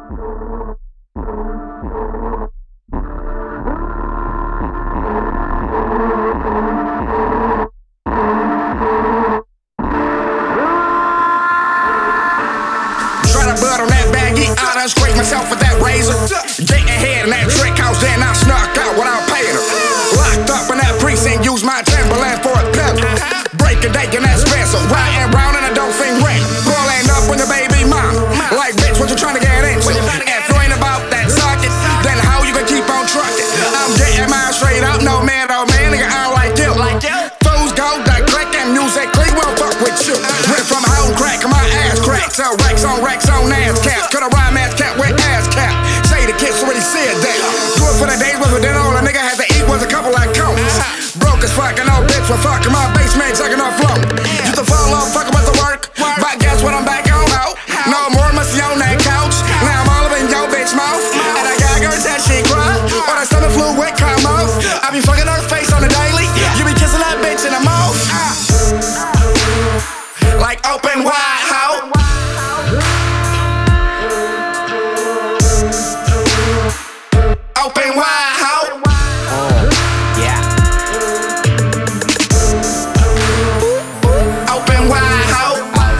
Blood on that baggie, I done scraped myself with that razor. Getting head in that trick house, then I snuck out without paying her. Locked up in that precinct, used my Timberland for a pebble. Break a day in that special, riding round in a dolphin ring. Pulling up with your baby mom, like bitch, what you trying to get into? If you ain't about that socket, then how you gonna keep on trucking? I'm getting mine straight up, no man, nigga, I don't like you. Fools go that click and musically won't fuck with you. Went from home crack, my ass cracked, so racks on ass cap. Could a rhyme ass cap with ass cap. Say the kids already said that. Do it for the days when dinner all a nigga had to eat was a couple like cones. Broke as fucking old bitch for fucking my basement, sucking off flow. Used to fall off, fucking with the work. But guess what, I'm back on out. No more must on that couch. Now I'm all up in your bitch mouth. And I got girls that she cry. Or that stomach fluid come out. I be fucking her face on the daily. You be kissing that bitch in the mouth. Like open wide, how? Open wide, how? Yeah. Open wide, how?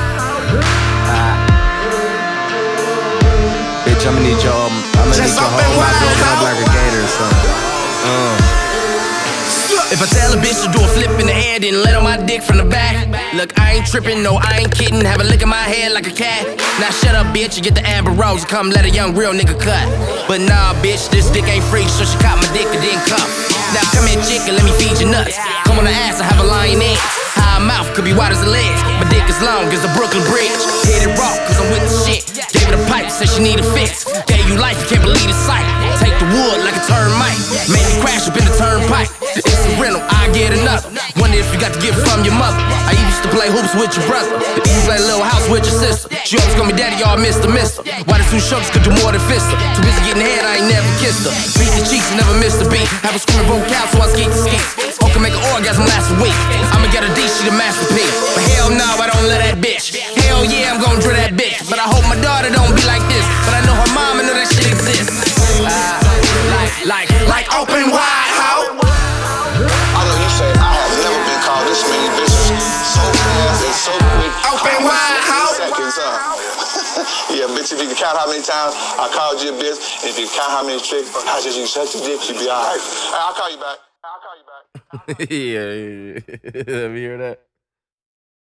Bitch, I'ma need your whole life like a gator or something. If I tell a bitch to do a flip in the air, then let on my dick from the back. Look, I ain't trippin', no, I ain't kidding. Have a lick in my head like a cat. Now shut up, bitch, you get the Amber Rose and come let a young real nigga cut. But nah, bitch, this dick ain't free, so she caught my dick and didn't cuff. Now come here, chick, and let me feed you nuts. Come on the ass, I have a lion egg. High mouth, could be wide as a leg. My dick is long as the Brooklyn Bridge. Hit it raw, cause I'm with the shit. Gave her the pipe, said she need a fix. Gave you life, you can't believe the sight. Take the wood like a termite. Made me crash up in the turnpike. It's a rental, I get another. Wonder if you got the gift from your mother. I used to play hoops with your brother. You play Little House with your sister. She always call me daddy, y'all Mr. Why the two shoulders could do more than fist her? Too busy getting head, I ain't never kissed her. Beat the cheeks and never missed a beat. Have a screaming vocal, so I skeet the skeet. Hope can make an orgasm last a week. I'ma get a D, she the masterpiece. But hell no, I don't let that bitch. Hell yeah, I'm gon' drill that bitch. But I hope my daughter don't be like this. But I know her mama know that shit exists. Like open wide, how? I know you say I have never been called this many bitches so fast and so quick. Open wide, how? Seconds up. Yeah, bitch, if you can count how many times I called you a bitch, and if you count how many tricks, how just you such a dick, you be alright. I'll call you back. Yeah. Let me hear that.